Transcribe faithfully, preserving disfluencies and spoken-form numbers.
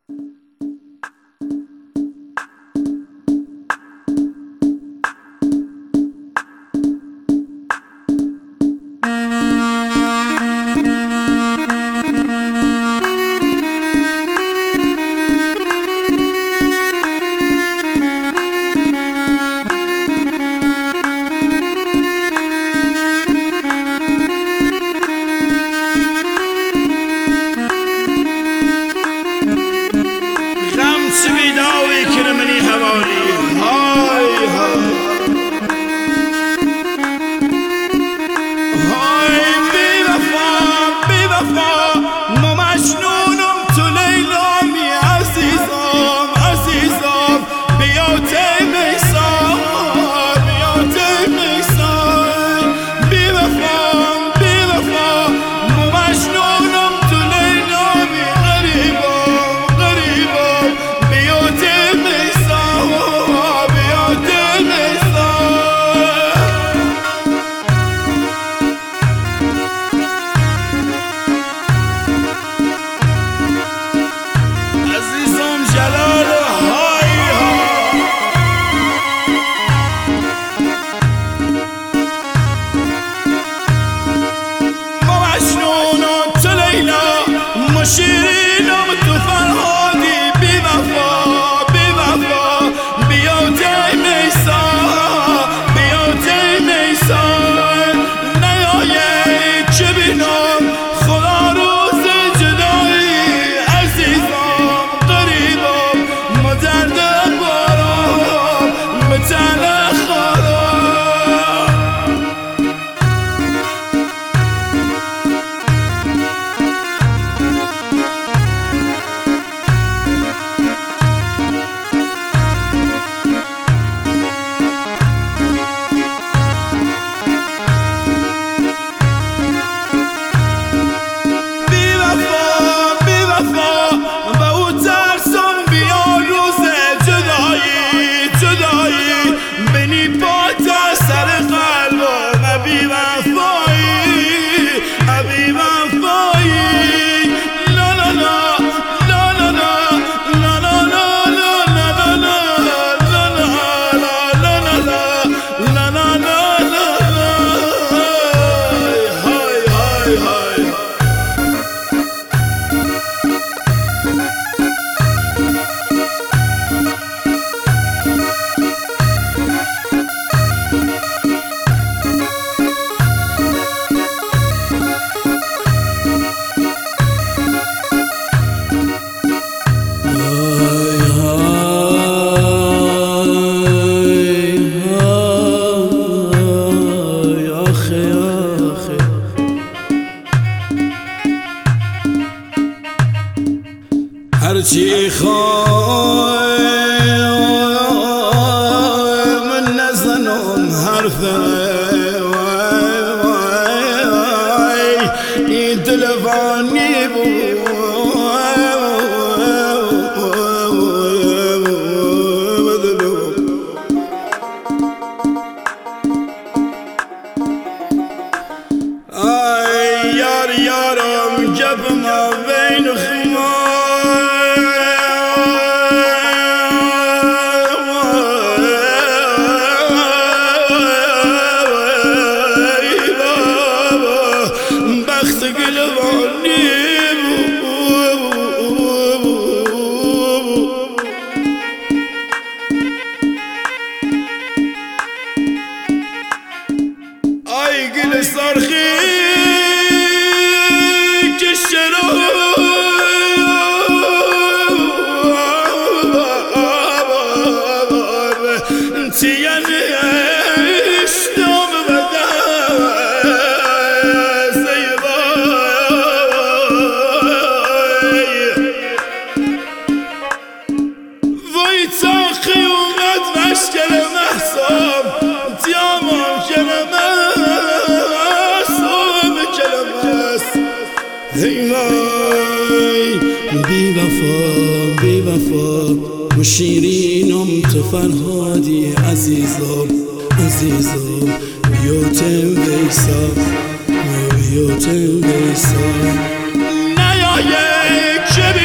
شیرینم تو فرهادی بی وفا بی وفا بیا دی میسان بیا دی میسان نیایی چه بینم خدا روز جدایی عزیزم قریبم ما درد بارم به تن خدا هرچی خواه من نزنم حرفه این تلفانی بود ای یار یارم جب ما بین خیمان ای گل سرخی که شراب تیانش نام بده وای تا خیومت مشکل محصاب دیامم کلمه ای وای بی وفا بی وفا شیرینم تو فرهادی عزیزم عزیزم بیوتم بیسا بیوتم بیسا